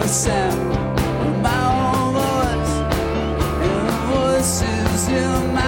the sound of my own voice and the voices in my